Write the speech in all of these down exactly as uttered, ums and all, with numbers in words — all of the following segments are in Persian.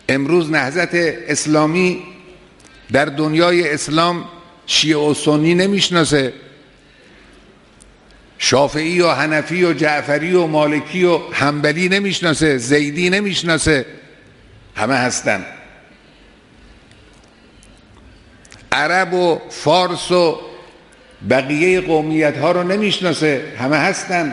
امروز نهضت اسلامی در دنیای اسلام شیعه و سنی نمیشناسه، شافعی و حنفی و جعفری و مالکی و حنبلی نمیشناسه، زیدی نمیشناسه، همه هستن. عرب و فارس و بقیه قومیت ها رو نمیشناسه، همه هستن.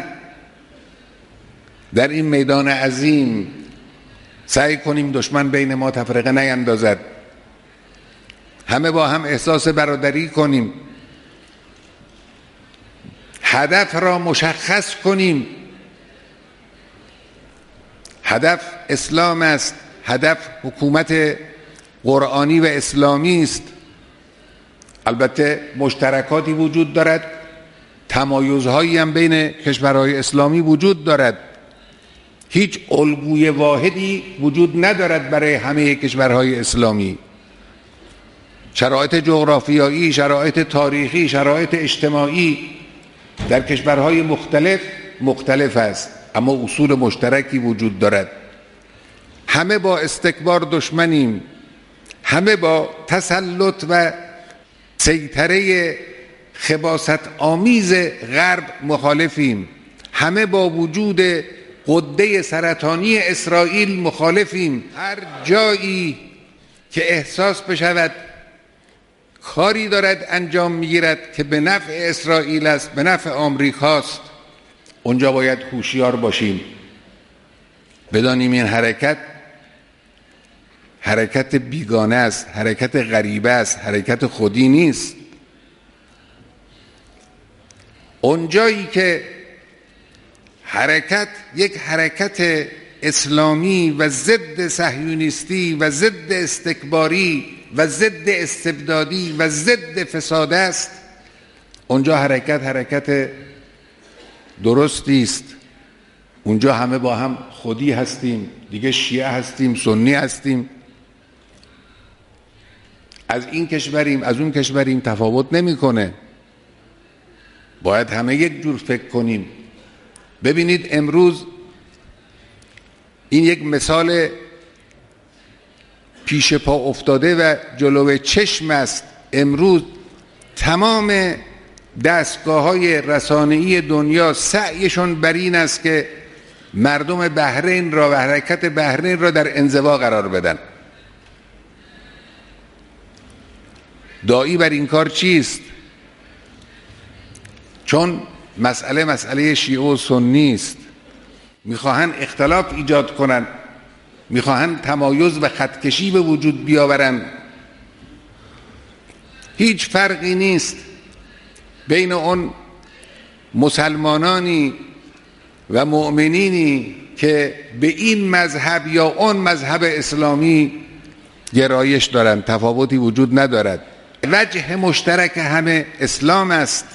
در این میدان عظیم سعی کنیم دشمن بین ما تفرقه نیندازد، همه با هم احساس برادری کنیم، هدف را مشخص کنیم. هدف اسلام است، هدف حکومت قرآنی و اسلامی است. البته مشترکاتی وجود دارد، تمایزهایی هم بین کشورهای اسلامی وجود دارد، هیچ الگوی واحدی وجود ندارد برای همه کشورهای اسلامی. شرایط جغرافیایی، شرایط تاریخی، شرایط اجتماعی در کشورهای مختلف مختلف است، اما اصول مشترکی وجود دارد. همه با استکبار دشمنیم، همه با تسلط و سیطره خباثت آمیز غرب مخالفیم، همه با وجود غده سرطانی اسرائیل مخالفیم. هر جایی که احساس بشود کاری دارد انجام میگیرد که به نفع اسرائیل است، به نفع آمریکاست، اونجا باید هوشیار باشیم، بدانیم این حرکت حرکت بیگانه است، حرکت غریبه است، حرکت خودی نیست. اونجایی که حرکت یک حرکت اسلامی و ضد صهیونیستی و ضد استکباری و ضد استبدادی و ضد فساد است، اونجا حرکت حرکت درستی است. اونجا همه با هم خودی هستیم، دیگه شیعه هستیم، سنی هستیم، از این کشوریم از اون کشوریم تفاوت نمیکنه. باید همه یک جور فکر کنیم. ببینید امروز این یک مثال پیش پا افتاده و جلوی چشم است. امروز تمام دستگاه‌های رسانه‌ای دنیا سعیشون بر این است که مردم بحرین را و حرکت بحرین را در انزوا قرار بدن. داعی بر این کار چیست؟ چون مسئله مسئله شیعه و سنی است، میخواهند اختلاف ایجاد کنند، میخواهند تمایز و خطکشی به وجود بیاورند. هیچ فرقی نیست بین اون مسلمانانی و مؤمنینی که به این مذهب یا اون مذهب اسلامی گرایش دارند، تفاوتی وجود ندارد. وجه مشترک همه اسلام است،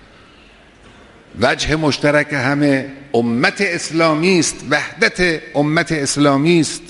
وجه مشترک همه امت اسلامی است، وحدت امت اسلامی است.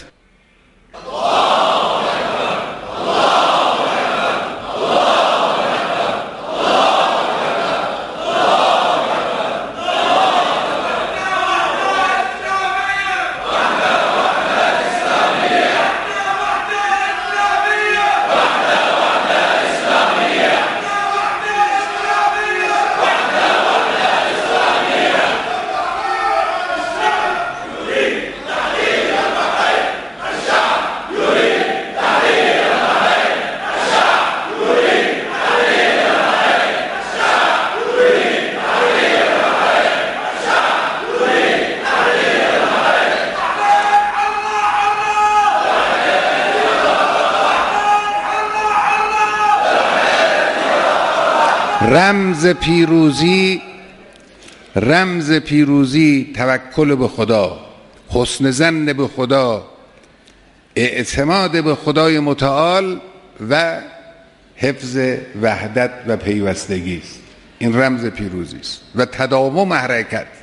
رمز پیروزی رمز پیروزی توکل به خدا، حسن ظن به خدا، اعتماد به خدای متعال و حفظ وحدت و پیوستگی است. این رمز پیروزی است و تداوم حرکت.